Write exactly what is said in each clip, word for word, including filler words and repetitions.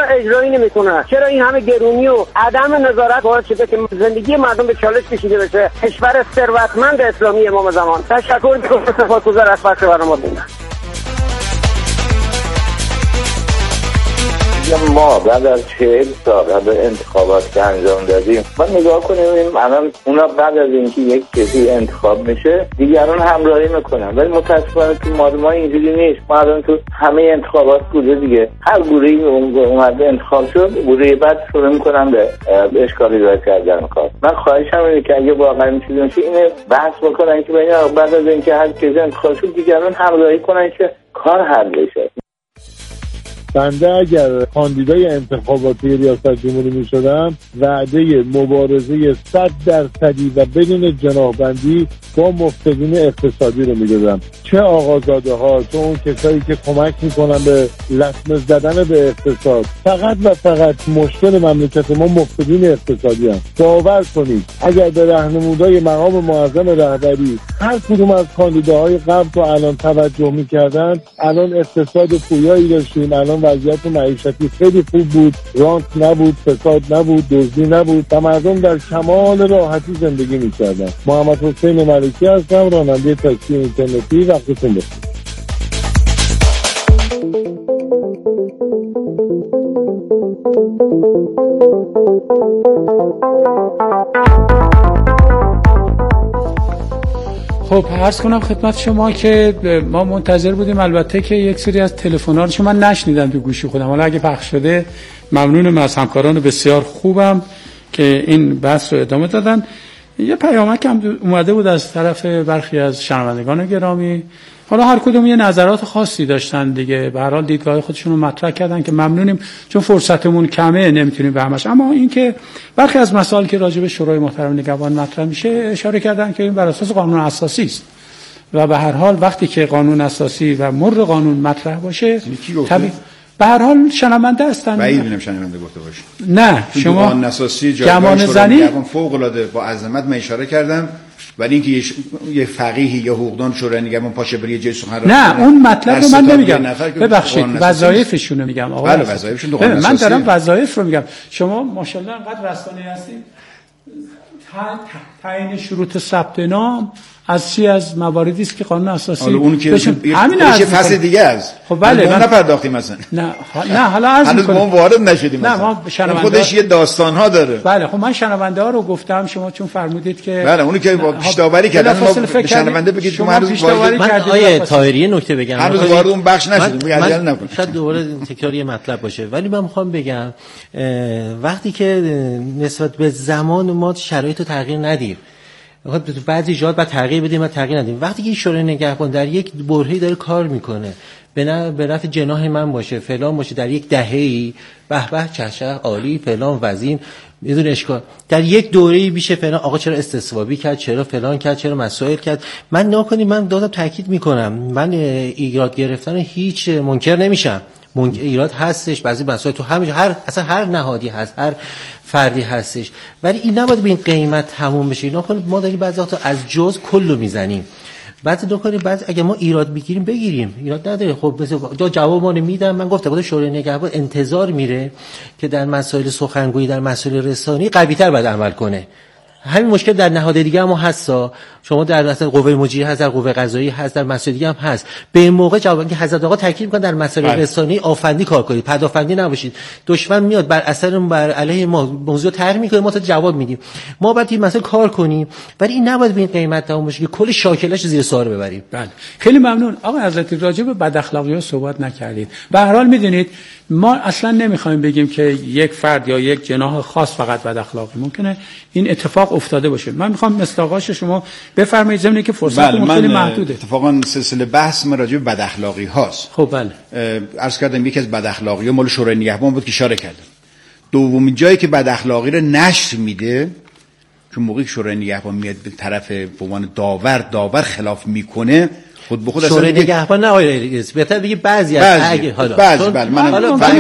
اجرایی نمیکنن؟ چرا این همه گرونی و عدم نظارت باعث شده که زندگی مردم به چالش کشیده بشه؟ کشور ثروتمند اسلامی امام زمان. تشکر میکنم سپاسگزار از بحث برنامه بودن. ما بعد از چهل سال به انتخابات که انجام دادیم ما نگاه کنیم الان اونا بعد از اینکه یک کسی انتخاب میشه دیگران همراهی میکنن، ولی متاسفانه تو مال ما اینجوری نیست. ما الان تو همه انتخابات بوده دیگه، هر گروهی اومده انتخاب شد گروه بعد شروع میکنن به اشکالی دار کردن کار. من خواهشم اینه که اگه واقعا این چیزی باشه اینه بحث بکنن که ببین بعد از اینکه هر کسی انتخاب شد دیگران همراهی کنن که کار حل بشه. بنده اگر کاندیدای انتخاباتی ریاست جمهوری می شدم وعده مبارزه صد درصدی و بدون جناحبندی با مفسدین اقتصادی رو می دادم، چه آقازاده ها چه اون کسایی که کمک می کنن به لطمه زدن به اقتصاد. فقط و فقط مشکل مملکت ما مفسدین اقتصادی هم. باور کنید اگر به راهنمودهای مقام معظم رهبری هر کدوم از کاندیداهای قبل تو الان توجه می کردن الان اقتصاد پویایی داشتیم، الان وضعیت معیشتی خیلی خوب بود، رانت نبود، فساد نبود، دزدی نبود و مردم در کمال راحتی زندگی می‌کردن. محمد حسین ملکی هستم، راننده تاکسی اینترنتی. وقتتون بخیر. خب عرض کنم خدمت شما که ما منتظر بودیم البته که یک سری از تلفن‌ها رو من نشنیدم تو گوشی خودم، حالا اگه پخش شده ممنونم از همکاران بسیار خوبم که این بحث رو ادامه دادن. یه پیامک هم اومده بود از طرف برخی از شنوندگان گرامی، حالا هر کدوم یه نظرات خاصی داشتن دیگه، به هر حال دیدگاه خودشون رو مطرح کردن که ممنونیم چون فرصتمون کمه نمیتونیم به همش. اما این که برخی از مسائل که راجع به شورای محترم نگهبان مطرح میشه اشاره کردن که این بر اساس قانون اساسی است و به هر حال وقتی که قانون اساسی و مر قانون مطرح باشه طبیعی به هر حال شنونده هستن. بعید می‌بینم شنونده گفته باشه. نه شما قانون اساسی جایگاه شورای فوق العاده با عظمت من اشاره کردم، ولی اینکه یه فقیهی یا حقوقدان شورای نگهبان پاشه بره یه جای سخن نه اون مطلب رو من نمیگم، ببخشید وظایفشون رو میگم آقا. بله وظایفشون تو قانون من دارم وظایف رو میگم. شما ماشاءالله انقدر رسانه‌ای هستید، تعیین شروط ثبت نام از چی از مواردی است که قانون اساسی حالا اون که همین یه فصل دیگه است. خب بله ما نپرداختیم مثلا. نه نه حالا عرض می‌کنم هنوز ما وارد نشدیم. نه ما شنونده خودش یه داستان ها داره. بله خب من شنونده ها رو گفتم، شما چون فرمودید که بله اونی که با پیش‌داوری کردن ما به شنونده بگید شما هنوز وارد من آیه طاهری نکته بگم هنوز وارد اون بخش نشدیم. عجله نکنید. شاید دوباره تکراری مطلب باشه، ولی من می‌خوام بگم وقتی که نسبت به زمان ما شرایط تغییر ندیم، تو بعضی جاها بعد تغییر بدیم و تغییر ندیم. وقتی که شورای نگهبان در یک برهه‌ای داره کار میکنه به نه به نفع جناح من باشه فلان باشه در یک دهه‌ای به به چشم عالی فلان وزین بدون اشکال، در یک دوره‌ای میشه فلان آقا چرا استصوابی کرد، چرا فلان کرد، چرا مسائل کرد. من ناکنی من دادم تاکید میکنم، من ایراد گرفتن هیچ منکر نمیشم، ایراد هستش، بعضی مسائل تو همین هر اصلا هر نهادی هست، هر فردی هستش، ولی این نباید به این قیمت تموم بشه. اینا کنید ما داریم بعضی وقتا از جز کلو میزنیم، بعضی دو کنید بعضی اگه ما ایراد بگیریم بگیریم، ایراد نداره. خب مثلا دو جواب ما میدم، من گفتم بود شورای نگهبان انتظار میره که در مسائل سخنگویی در مسائل رسانی قوی‌تر باید عمل کنه. همین مشکل در نهاد دیگه هم هستا، شما در مثلا قوه مجریه هست، در قوه قضایی هست، در مسائل دیگه هم هست. به این موقع جواب که حضرت آقا تاکید می‌کنن در مسائل رسانی آفندی کار کنید، پدافندی نباشید. دشمن میاد بر اثر بر علیه ما موضوع طرح می‌کنه، ما تا جواب میدیم. ما باید این مسائل کار کنیم، ولی این نباید به این قیمت تموم بشه که کل شاکلش زیر سوال ببریم. بله خیلی ممنون آقا حضرت. راجع به بد اخلاقی‌ها صحبت نکردید. به هر حال می‌دونید ما اصلا نمی‌خوایم بگیم که یک فرد یا یک جناح خاص فقط بد اخلاقی، ممکنه این اتفاق افتاده باشه. من می‌خوام مصداقش شما بفرمایید زمینی که فرصت خیلی محدوده. اتفاقا سلسله بحث ما راجع به بد اخلاقی هاست. خب بله عرض کردم یکی از بد اخلاقی‌ها مال شورای نگهبان بود که اشاره کردم. دومین جایی که بد اخلاقی رو نشر میده چون موقعی که شورای نگهبان میاد به طرف به عنوان داور داور خلاف میکنه خود به خود اصلا شورای نگهبان نه آقای بهتر بگی بعضی از اگه حالا بعضی بله من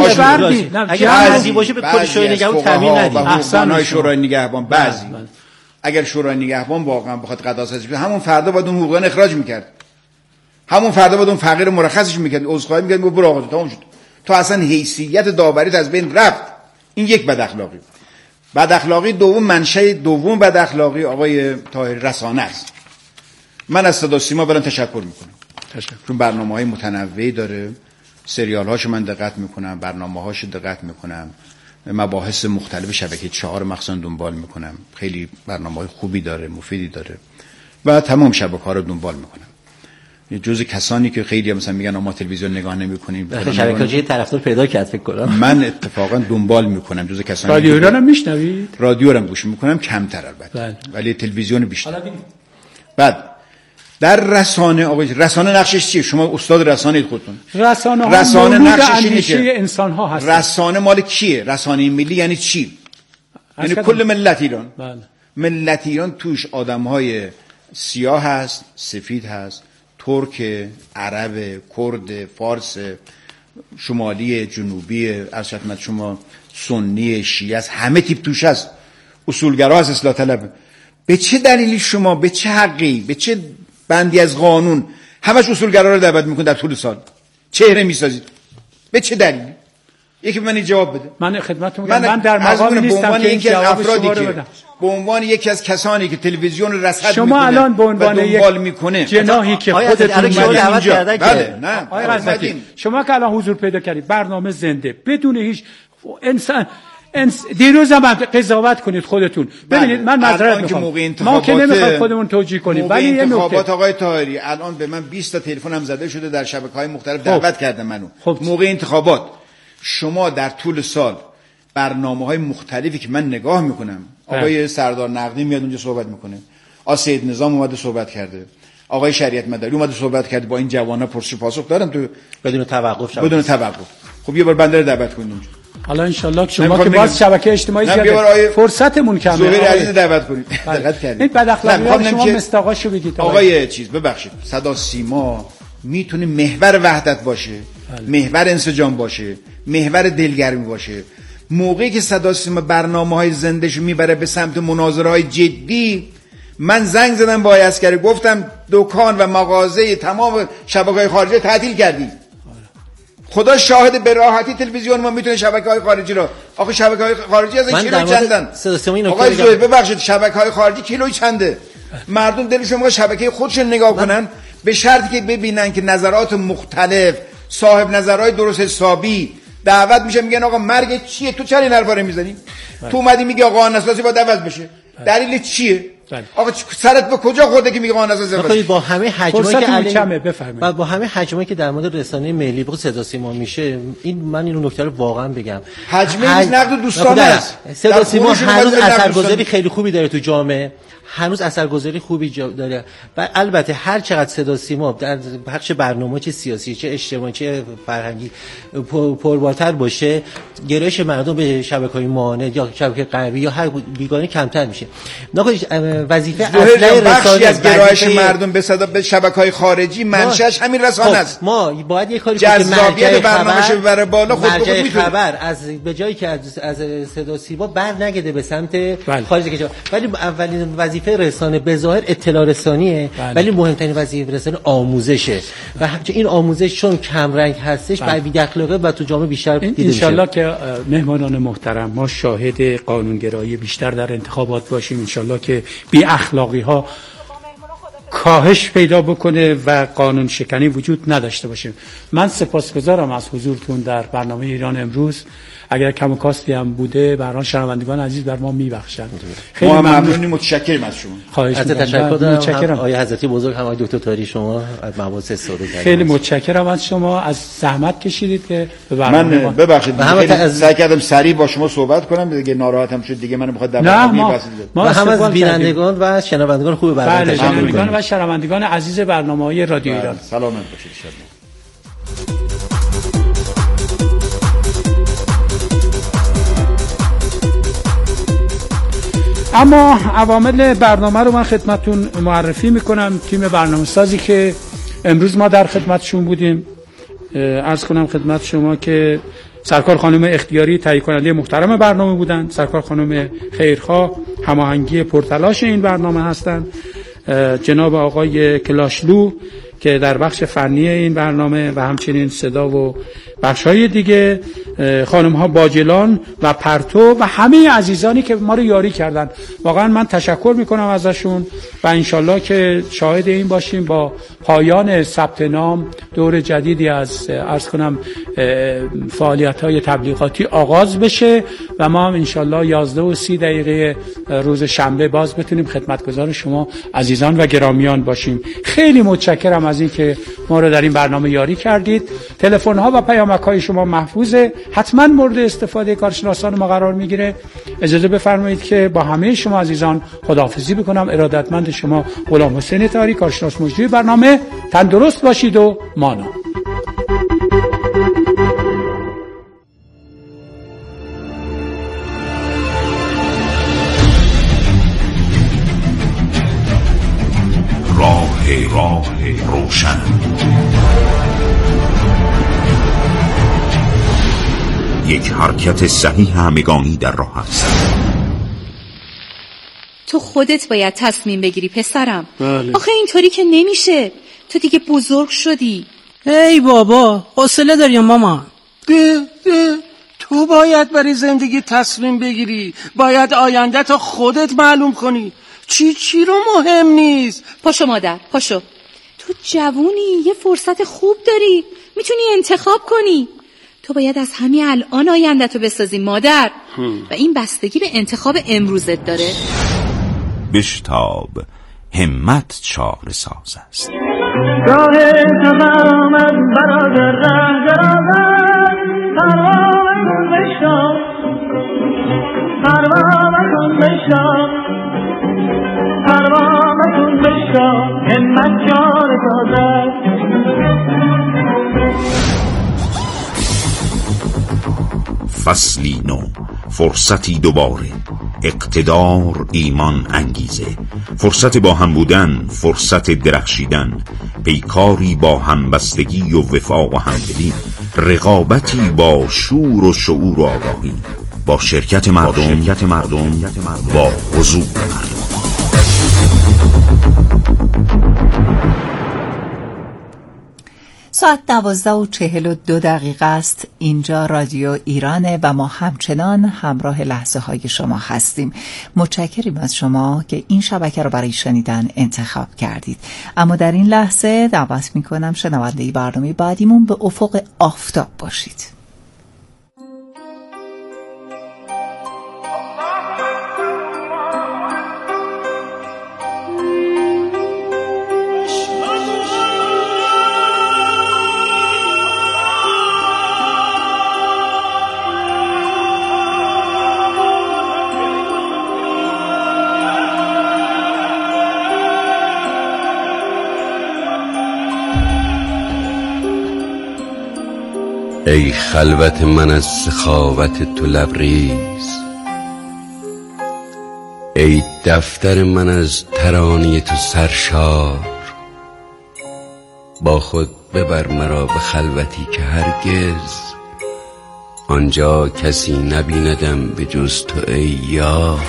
اگه بعضی باشه به کل شورای نگهبان تعمیم ندید. احسن شورای نگهبان بعضی اگر شورای نگهبان واقعا بخواد قداست بشه همون فردا باید اون حقوقیان اخراج میکرد، همون فردا باید اون فقیر مرخصش میکرد، عذرخواهی میکرد، برو آقا تموم شد. تو اصلا حیثیت داوریت از بین رفت. این یک بد اخلاقی. بد اخلاقی دوم، منشأ دوم بد اخلاقی آقای طاهری رسانه است. من از صدا سیما برام تشکر میکنم. تشکر. چون برنامه‌های متنوعی داره، سریال‌هاش من دقت میکنم، برنامه‌هاش دقت میکنم، مباحث مختلف شبکه چهار مخصوصا دنبال میکنم. خیلی برنامه‌های خوبی داره، مفیدی داره و تمام شبکه‌ها رو دنبال میکنم. یه جزء کسانی که خیلی مثلا میگن ما تلویزیون نگاه نمی‌کنیم، شبکه‌های طرفدار پیدا کرد فکر کنم. من اتفاقا دنبال میکنم جزء کسانی. رادیو ایران هم میشنوید؟ رادیو رو گوش میکنم کمتر البته. بله. ولی تلویزیون بیشتر. بعد در رسانه آقای رسانه نقشش چیه؟ شما استاد رسانه اید خودتون. رسانه ها رسانه نقشش اینه که انسان ها هست. رسانه مال کیه؟ رسانه ملی یعنی چی؟ یعنی کل ملت ایران. بله. ملت ایران توش آدم‌های سیاه هست، سفید هست، ترک، عرب، کرد، فارس، شمالی، جنوبی، از خدمت شما سنی، شیعه است، همه تیپ توش هست. اصولگرا هست، اصلاح طلب. به چه دلیلی شما به چه حقی به چه بندی از قانون همش اصولگرا رو دعوت میکنید در طول سال؟ چهره میسازید به چه دلیلی؟ یکی به من جواب بده. من خدمتتون میگم، من در مقام نیستم که یکی از افرادی که به عنوان یکی از کسانی که تلویزیون رصد شما میکنه الان به عنوان دنبال میکنه جناحی که خودتون دعوت کردن بله نه آقای شما که الان حضور پیدا کردید برنامه زنده بدون هیچ انسان انس... دیروز هم قضاوت کنید خودتون. ببینید من معذرت میخوام، ما که نمیخواد خودمون توجیه کنیم، ولی یه نکته آقای طاهری الان به من بیست تا تلفن هم زده شده در شبکه‌های مختلف دعوت کردن منو. خب. موقع انتخابات شما در طول سال برنامه‌های مختلفی که من نگاه میکنم، آقای سردار نقدی میاد اونجا صحبت میکنه، آقای سید نظام اومده صحبت کرده، آقای شریعت مداری اومده صحبت کرده، با این جوانا پرسش پاسخ دارن تو بدون توقف شد. بدون توقف. خب یه بار بنده رو دعوت کنید اونجا. حالا ان شاء الله شما که باز شبکه اجتماعی زیاده فرصتمون کمه. زهیر عزیز دعوت کنید. دقت کردید. این بد اخلاقی شما مستاقاشو بگید. آقای چیز ببخشید، صدا سیما میتونه محور وحدت باشه، محور انسجام باشه، محور دلگرمی باشه. موقعی که صدا سیما برنامه‌های زنده‌شو میبره به سمت مناظره‌های جدی، من زنگ زدم با عسکری گفتم دکان و مغازه تمام شبکه‌های خارجی تعطیل کردی. خدا شاهد به راحتی تلویزیون ما میتونه شبکه‌های خارجی رو، آخه شبکه‌های خارجی از کیلو چندن؟ آقای زوی ببخشید شبکه‌های خارجی کیلوی چنده؟ مردم دلشون می‌خواد شبکه خودشون نگاه کنن به شرطی که ببینن که نظرات مختلف، صاحب نظرهای درست حسابی دعوت میشه، میگن آقا مرگ چیه؟ تو چرا این حرفا رو میزنی؟ تو اومدی میگی آقا قانون اساسی باید عوض بشه. دلیل چیه؟ آقا سرت به کجا خورده که میگه قانون اساسی عوض؟ با همه حجمایی که علی بفرمایید، با همه حجمایی که در مورد رسانه ملی بخصوص صدا سیما میشه، این من اینو نکته رو واقعا بگم، حجم حج... نقد دوستانه است. صدا سیما هنوز اثرگذاری خیلی خوبی داره تو جامعه، هنوز اثرگذاری خوبی داره و البته هر چقدر صدا سیما در بخش برنامه چه سیاسی چه اجتماعی چه فرهنگی پربارتر باشه، گرایش مردم به شبکه‌های معاند یا شبکه غربی یا هر بیگانه کمتر میشه. ناخودش وظیفه اصلی رسانه از گرایش مردم به صدا به شبکه‌های خارجی منشأش همین رسانه است. ما باید یه کاری کنیم که جذابیت برنامه‌ش ببره بالا، خود به خود میتونه خبر از به جایی که از, از صدا سیما بر نگرده به سمت خارج کشور، ولی اولین وظیفه رسانه به ظاهر اطلاع رسانیه، ولی مهمترین وظیفه رسانه آموزشه و همچنین این آموزش چون کم رنگ هستش بر بی اخلاقه و تو جامعه بیشتر دیده میشه. ان که مهمانان محترم ما شاهد قانونگرایی بیشتر در انتخابات باشیم، ان که بی اخلاقی ها کاهش پیدا بکنه و قانون شکنی وجود نداشته باشه. من سپاسگزارم از حضورتون در برنامه ایران امروز. اگر کم و کاستی هم بوده برای شنوندگان عزیز بر ما میبخشند. خیلی ممنونیم، متشکرم از شما. خواهش می‌کنم. تشکر دارم آقای حضرتی بزرگ، هم آقای دکتر طاهری، شما از مباحث استفاده کردید. خیلی متشکرم از شما، از زحمت کشیدید که به برنامه من ببخشید خیلی سعی کردم سریع با شما صحبت کنم، دیگه ناراحتم شد دیگه منو می‌خواد دعوت می‌پسندید. ما هم از بینندگان و شنوندگان خوب برنامه تشکر می‌کنم. بینندگان و شنوندگان عزیز برنامه‌های رادیو ایران سلامت باشید ان شاءالله. اما عوامل برنامه رو من خدمتتون معرفی میکنم. تیم برنامه سازی که امروز ما در خدمتشون بودیم، عرض کنم خدمت شما که سرکار خانم اختیاری تهیه کننده محترم برنامه بودن، سرکار خانم خیرخواه هماهنگی پرتلاش این برنامه هستند، جناب آقای کلاشلو که در بخش فنی این برنامه و همچنین صدا و بخش‌های دیگه، خانم‌ها باجلان و پرتو و همه عزیزانی که ما رو یاری کردن. واقعا من تشکر میکنم ازشون و انشالله که شاهد این باشیم با پایان ثبت نام دور جدیدی از عرض کنم فعالیت‌های تبلیغاتی آغاز بشه و ما هم انشالله یازده و سی دقیقه روز شنبه باز بتونیم خدمتگزار شما عزیزان و گرامیان باشیم. خیلی متشکرم از این که ما رو در این برنامه یاری کردید. تلفن‌ها و پیامک‌های شما محفوظه، حتما مورد استفاده کارشناسان ما قرار میگیره. اجازه بفرمایید که با همه شما عزیزان خداحافظی بکنم. ارادتمند شما غلام حسین طاهری، کارشناس مجری برنامه. تندرست باشید و مانا. راه راه روشن، یک حرکت صحیح همگانی در راه است. تو خودت باید تصمیم بگیری پسرم. بله. آخه اینطوری که نمیشه، تو دیگه بزرگ شدی. ای بابا، حوصله داری مامان؟ ده ده تو باید برای زندگی تصمیم بگیری، باید آینده تو خودت معلوم کنی. چی چی رو مهم نیست. پاشو مادر، پاشو. تو جوونی، یه فرصت خوب داری، میتونی انتخاب کنی. تو باید از همین الان آینده تو بسازی مادر. هم. و این بستگی به انتخاب امروزت داره. بشتاب، همت چاره ساز است. راه سفر آمد برادر ره درآمد، پروا مکن بشتاب، پروا مکن بشتاب، پروا مکن بشتاب، همت چاره ساز است. فصلی نو، فرصتی دوباره، اقتدار، ایمان، انگیزه، فرصت با هم بودن، فرصت درخشیدن، پیکاری با همبستگی و وفا و همدلی، رقابتی با شور و شعور و آگاهی، با شرکت مردم, شرکت مردم با حضور مردم. ساعت دوازده و چهل و دو دقیقه است. اینجا رادیو ایرانه و ما همچنان همراه لحظه های شما هستیم. متشکریم از شما که این شبکه رو برای شنیدن انتخاب کردید. اما در این لحظه دعوت میکنم شنونده برنامه بعدیمون به افق آفتاب باشید. ای خلوت من از سخاوت تو لبریز، ای دفتر من از ترانه تو سرشار، با خود ببر مرا به خلوتی که هرگز آنجا کسی نبیندم به جز تو ای یار.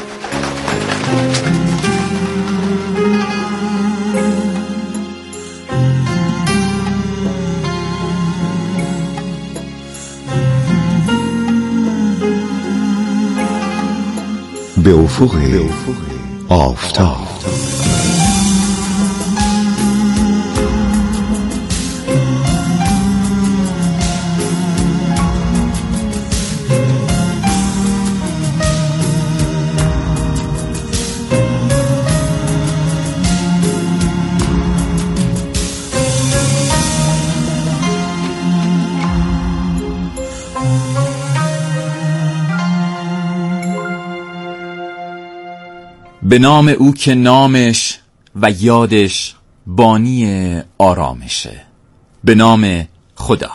به افق آفتاب. به نام او که نامش و یادش بانی آرامشه. به نام خدا.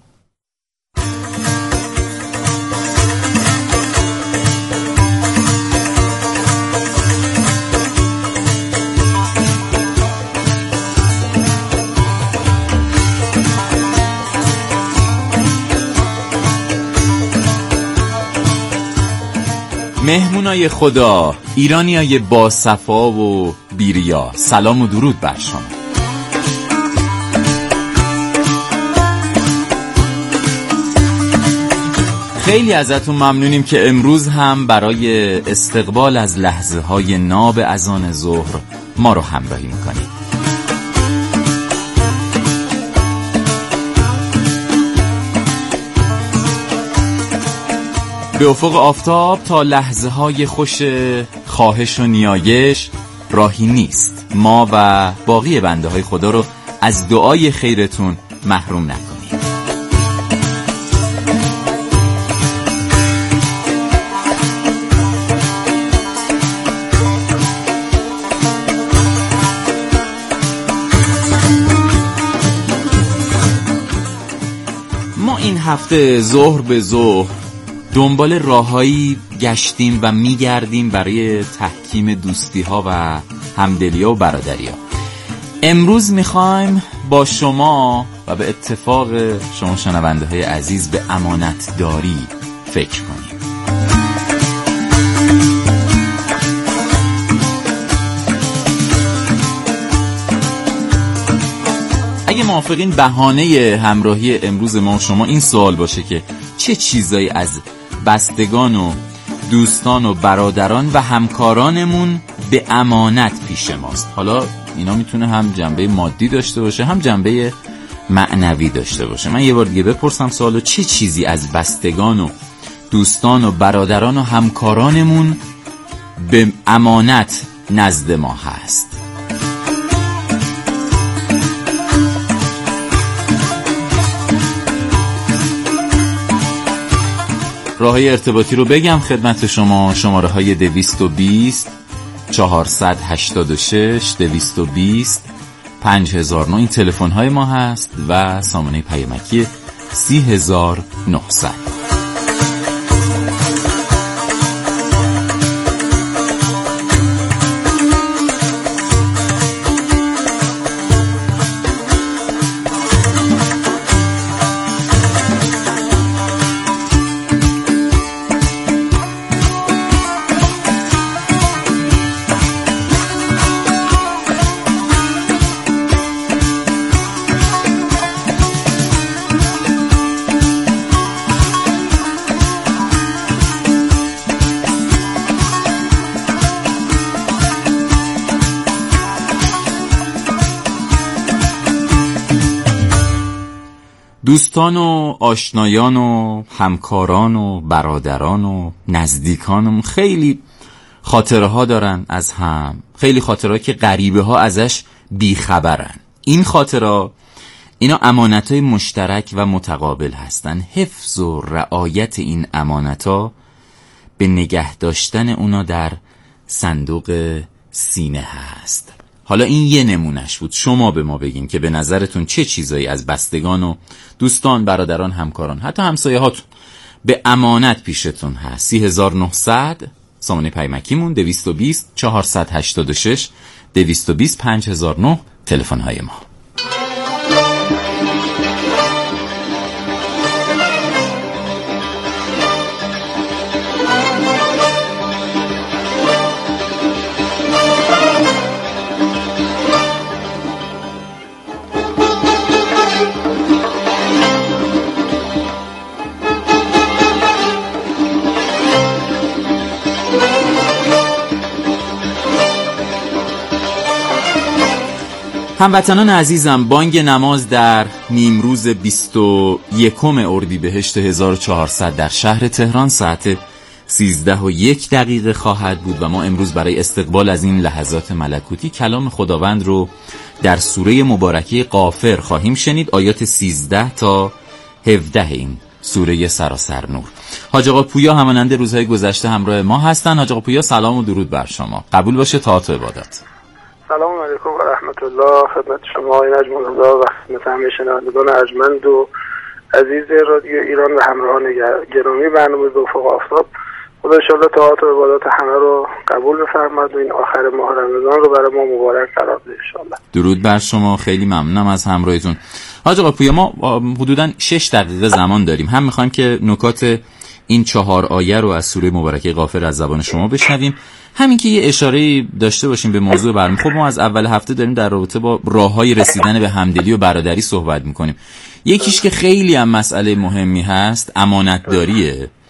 مهمونای خدا، ایرانیای با صفا و بیریا، سلام و درود بر شما. خیلی ازتون ممنونیم که امروز هم برای استقبال از لحظه های ناب اذان ظهر ما رو همراهی میکنید. به افق آفتاب تا لحظه های خوش خواهش و نیایش راهی نیست. ما و باقی بنده های خدا رو از دعای خیرتون محروم نکنید. ما این هفته ظهر به ظهر دنبال راههایی گشتیم و میگردیم برای تحکیم دوستی ها و همدلی ها و برادری ها. امروز میخوایم با شما و به اتفاق شما شنونده های عزیز به امانت داری فکر کنیم. اگه موافقین بهانه همراهی امروز ما و شما این سوال باشه که چه چیزایی از بستگان و دوستان و برادران و همکارانمون به امانت پیش ماست. حالا اینا میتونه هم جنبه مادی داشته باشه هم جنبه معنوی داشته باشه. من یه بار دیگه بپرسم سوالو، چه چیزی از بستگان و دوستان و برادران و همکارانمون به امانت نزد ما هست؟ راههای ارتباطی رو بگم خدمت شما. شماره های دویست و بیست چهارصد و هشتاد و شش دویست و بیست پنج هزار و نه این تلفن های ما هست و سامانه پیامکی سی هزار و نهصد. دوستان و آشنایان و همکاران و برادران و نزدیکانم خیلی خاطره ها دارن از هم، خیلی خاطره ها که غریبه ها ازش بیخبرن. این خاطره اینا امانت های مشترک و متقابل هستن. حفظ و رعایت این امانت ها به نگه داشتن اونا در صندوق سینه هست. حالا این یه نمونش بود. شما به ما بگین که به نظرتون چه چیزایی از بستگان و دوستان، برادران، همکاران، حتی همسایه هاتون به امانت پیشتون هست. سی هزار و نهصد سامانه پیمکیمون، دویست و بیست چهارصد و هشتاد و شش دویست و بیست پنج هزار و نه تلفن های ما. هموطنان عزیزم، بانگ نماز در نیمروز بیست و یکم اردیبهشت هزار و چهارصد در شهر تهران ساعت سیزده و یک دقیقه خواهد بود و ما امروز برای استقبال از این لحظات ملکوتی کلام خداوند رو در سوره مبارکه غافر خواهیم شنید، آیات سیزده تا هفده این سوره سراسر نور. حاج آقا پویا همانند روزهای گذشته همراه ما هستن. حاج آقا پویا سلام و درود بر شما. قبول باشه طاعت و عبادت. سلام علیکم و رحمت الله خدمت شما آقای نجم الله و خدمت همه شنوندگان ارجمند و عزیز رادیو ایران و همراهان گرامی برنامه به افق آفتاب. خدا ان شاءالله طاعت و عبادات همه رو قبول بفرماد و این آخر ماه رمضان رو برای ما مبارک قرار بده ان شاءالله. درود بر شما، خیلی ممنونم از همراهیتون. حاج آقا پویا ما حدوداً شش دقیقه زمان داریم. هم می‌خوایم که نکات این چهار آیه رو از سوره مبارکه غافر از زبان شما بشنویم، همین که یه اشاره داشته باشیم به موضوع برنامه. خب ما از اول هفته داریم در رابطه با راههای رسیدن به همدلی و برادری صحبت میکنیم. یکیش که خیلی هم مسئله مهمی هست امانتداریه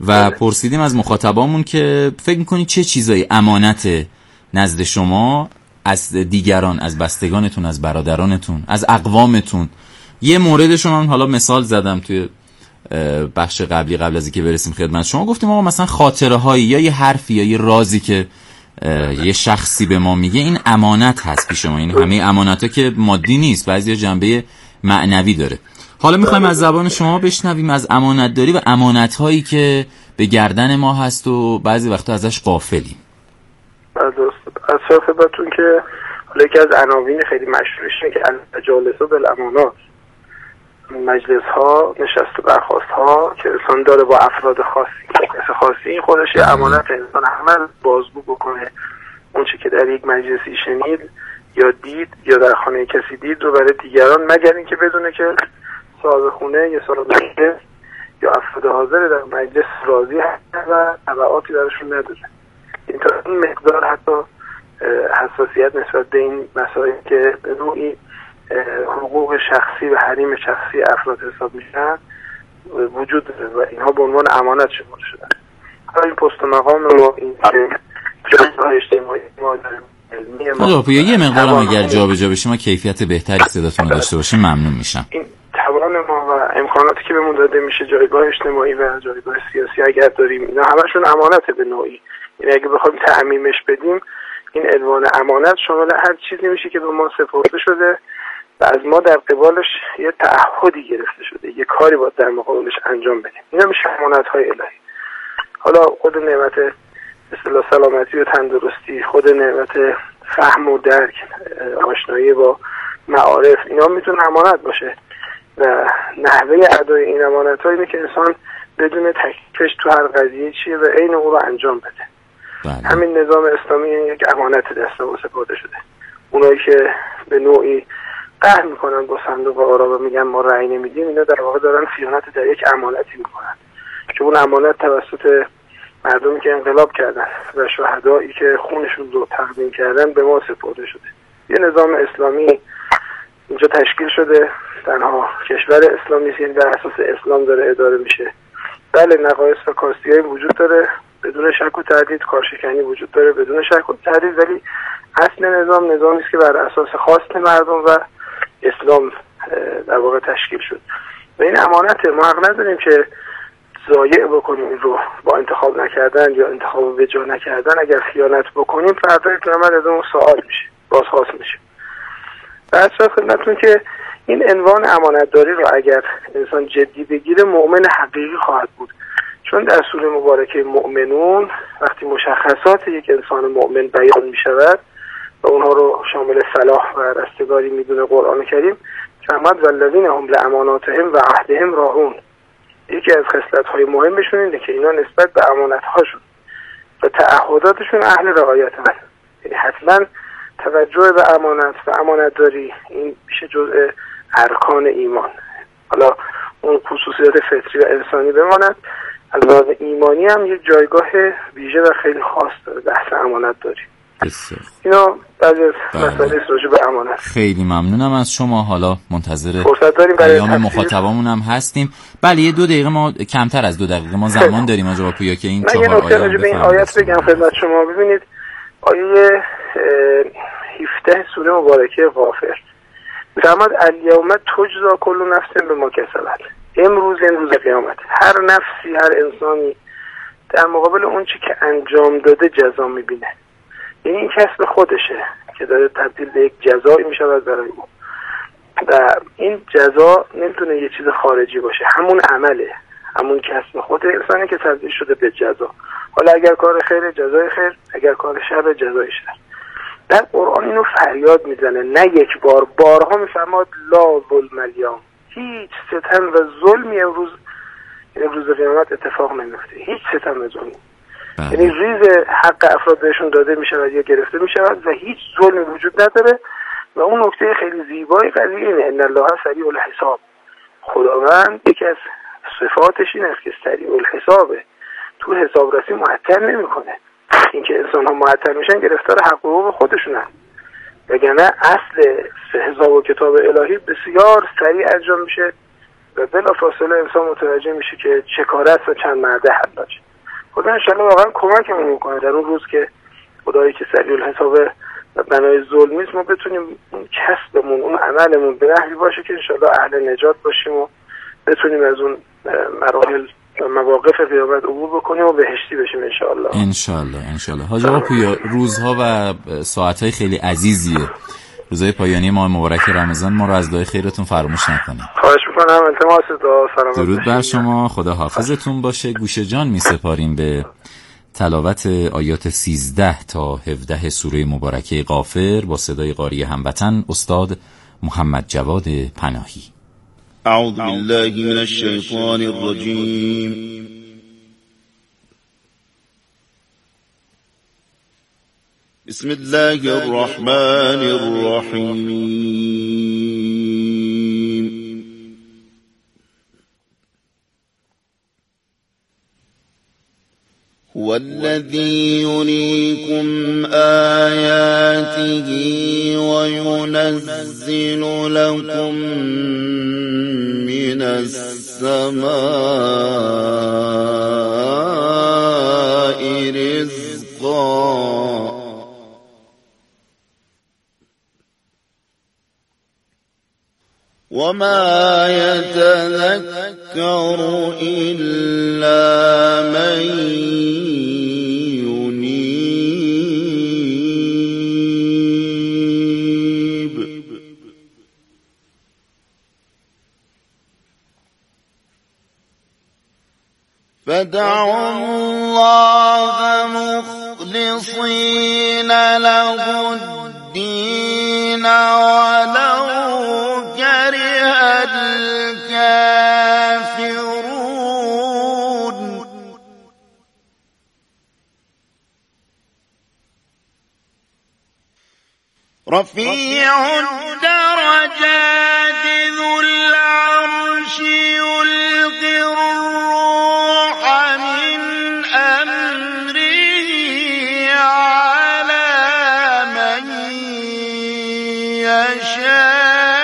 و پرسیدیم از مخاطبامون که فکر میکنید چه چیزایی امانت نزد شما از دیگران، از بستگانتون، از برادرانتون، از اقوامتون. یه موردشون من حالا مثال زدم توی بخش قبلی قبل از اینکه برسیم خدمت شما، گفتیم آقا مثلا خاطره هایی یا یه حرفی یا یه رازی که یه شخصی به ما میگه، این امانت هست پیش ما. این همه امانت‌ها که مادی نیست، بعضی جنبه معنوی داره. حالا میخوایم از زبان شما بشنویم از امانتداری و امانت‌هایی که به گردن ما هست و بعضی وقتا ازش غافلیم. درست. از خدمتتون که حالا یکی از عناوین خیلی مشهورش اینه که المجالس بالامانات، مجلس ها، نشست و برخاست ها که انسان داره با افراد خاصی مثل خاصی، این خودش یه امانت. انسان همه بازگو بکنه اون چی که در یک مجلسی شنید یا دید یا در خانه کسی دید رو برای دیگران، مگر اینکه بدونه که صاحب خونه یا صاحب مجلس یا افراد حاضر در مجلس راضی هست و تبعاتی درشون نداره. این تا این مقدار حتی حساسیت نسبت به این مسائل که به نوعی حقوق شخصی و حریم شخصی افراد حساب میشن وجود داره و اینها به عنوان امانت شمرده شدن. حالا این پست و مقام ما، این که جامعه اجتماعی ما داریم آقا یه مقدارم اگر جا به جا بشیم و کیفیت بهتری صداتون داشته باشیم ممنون میشم. این توان ما و امکاناتی که بهمون داده میشه، جایگاه اجتماعی و جایگاه سیاسی اگر داریم، اینا همشون امانته به نوعی. یعنی اگه بخوایم تعمیمش بدیم، این عنوان امانت شامل هر چیزی میشه که به ما سپرده شده و از ما در قبالش یه تعهدی گرفته شده، یه کاری باید در مقابلش انجام بدیم. اینا میشه امانت‌های الهی. حالا خود نعمت اصطلاح سلامتی و تندرستی، خود نعمت فهم و درک، آشنایی با معارف، اینا میتونه امانت باشه و نحوه ادای این امانت‌ها اینه که انسان بدون تکلیفش تو هر قضیه چیه و عین اون رو انجام بده. بله. همین نظام اسلامی یک امانت دست ما سپرده شده. اونایی که به نوعی قهر میکنن با صندوق آرا و میگن ما رأی نمیدیم، اینا در واقع دارن خیانت در یک امانتی میکنن که اون امانت توسط مردمی که انقلاب کردن و شهدایی که خونشون رو تقدیم کردن به ما سپرده شده. یه نظام اسلامی اینجا تشکیل شده، تنها کشور اسلامی است، در اساس اسلام داره اداره میشه. بله نقایص و کاستی‌های وجود داره، بدون شک و تردید کارشکنی وجود داره بدون شک و تردید، ولی اصل نظام نظامی است که بر اساس خواست مردم و اسلام در واقع تشکیل شد و این امانت. ما حق نداریم که ضایع بکنیم این رو با انتخاب نکردن یا انتخاب به جا نکردن. اگر خیانت بکنیم فردا قیامت از اون سوال میشه، بازخواست میشه. بعد شاید خدمتتون که این عنوان امانتداری رو اگر انسان جدی بگیره مؤمن حقیقی خواهد بود، چون در سوره مبارکه مؤمنون وقتی مشخصات یک انسان مؤمن بیان می شود و اونها رو شامل صلاح و رستگاری میدونه قرآن کریم، فرمود والذین هم لاماناتهم و عهدهم راعون. یکی از خصلت‌های مهمشون اینه که اینا نسبت به امانت‌هاشون و تعهداتشون اهل رعایتن. یعنی حتما توجه به امانت و امانتداری این میشه جزء ارکان ایمان. حالا اون خصوصیات فطری و انسانی بماند، از لحاظ ایمانی هم یک جایگاه ویژه و خیلی خاص داره بحث امانتداری. بسیار. اینا بعضی از مسائل راجع به امانت. خیلی ممنونم از شما. حالا منتظر پیام مخاطبامون هم هستیم. بله یه دو دقیقه ما کمتر از دو دقیقه ما زمان داریم آقا پویا که این چهار آیه راجع به این آیات بگم خدمت شما. ببینید آیه هفده سوره مبارکه غافر فرمود الیوم تجزا کل نفس بما کسبت. امروز این روز قیامت هر نفسی، هر انسانی در مقابل اون چی که انجام داده جزا میبینه. یعنی این کسب خودشه که داره تبدیل به یک جزایی میشود برای او و این جزا نمیتونه یه چیز خارجی باشه، همون عمله، همون کسب خود انسانی که تبدیل شده به جزا. حالا اگر کار خیر جزای خیر، اگر کار شر جزای شر. در قرآن اینو فریاد میزنه، نه یک بار، بارها میفرماد لا ظلم الیوم. هیچ ستم و ظلمی امروز امروز قیامت اتفاق نمیفته، هیچ ستم و ظلمی. یعنی ریز حق افراد بهشون داده میشود یا گرفته میشود و هیچ ظلمی وجود نداره. و اون نکته خیلی زیبای قضیه اینه ان الله سریع الحساب. خداوند یکی از صفاتش این است که سریع الحسابه، تو حسابرسی معطل نمیکنه. اینکه انسان ها معطل میشن گرفتار حق و حقوق خودشونن، وگرنه اصل حساب و کتاب الهی بسیار سریع انجام میشه و بلافاصله انسان متوجه میشه که چه کاره است و چند مرده حلاج. خدا انشالله واقعا کمکمون میکنه در اون روز که خدایی که سریع الحساب و بنای ظلم نیست ما بتونیم اون کسبمون اون عملمون به نحوی باشه که انشالله اهل نجات باشیم و بتونیم از اون مراحل و مواقف قیامت عبور بکنیم و بهشتی بشیم انشالله. انشالله انشالله. حاج آقا پویا، روزها و ساعتهای خیلی عزیزیه، روزهای پایانی ماه مبارک رمضان، ما رو از دعای خیرتون فراموش نکنید. خواهش میکنم. التماس دعا. سلامت. درود بر شما، خدا حافظتون باشه. گوش جان می سپاریم به تلاوت آیات سیزده تا هفده سوره مبارکه غافر با صدای قاری هموطن استاد محمد جواد پناهی. اعوذ بالله من الشیطان الرجیم. بسم الله الرحمن الرحیم. هو الذي يريكم آياته وينزل لكم من السماء رزقا وما يتذكر إلا من ينيب. فادعوا الله مخلصين له الدين ولو الكافرون. رفيع الدرجات ذو العرش يلقي الروح من أمره على من يشاء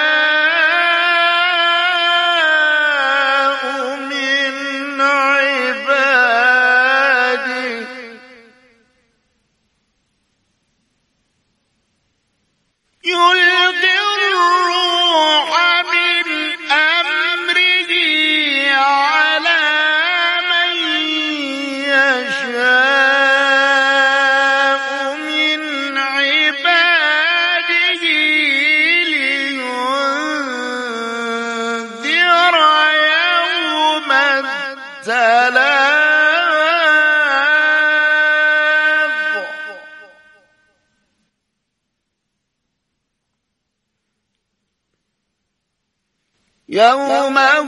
يوم هم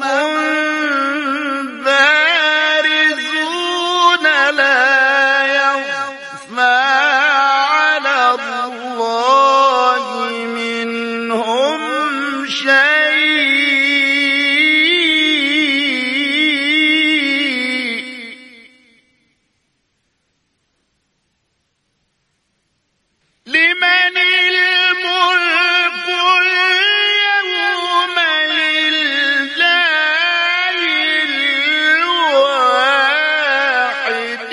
بارزون لا يخفى على الله منهم شيء. لمن الملك اليوم لله الواحد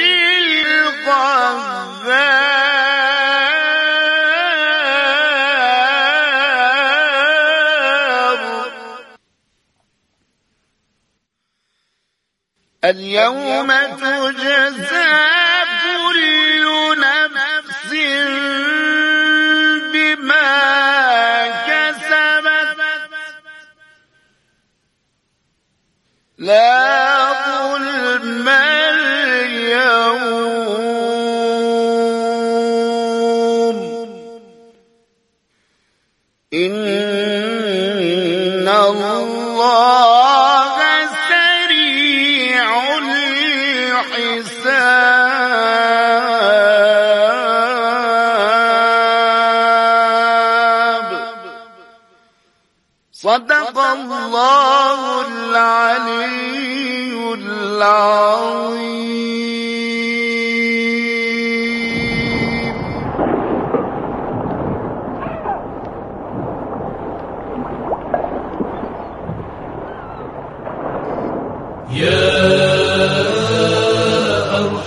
القهار. اليوم تجزى كل نفس بما كسبت لا ظلم اليوم إن الله سريع الحساب. صدق الله العلي العظيم.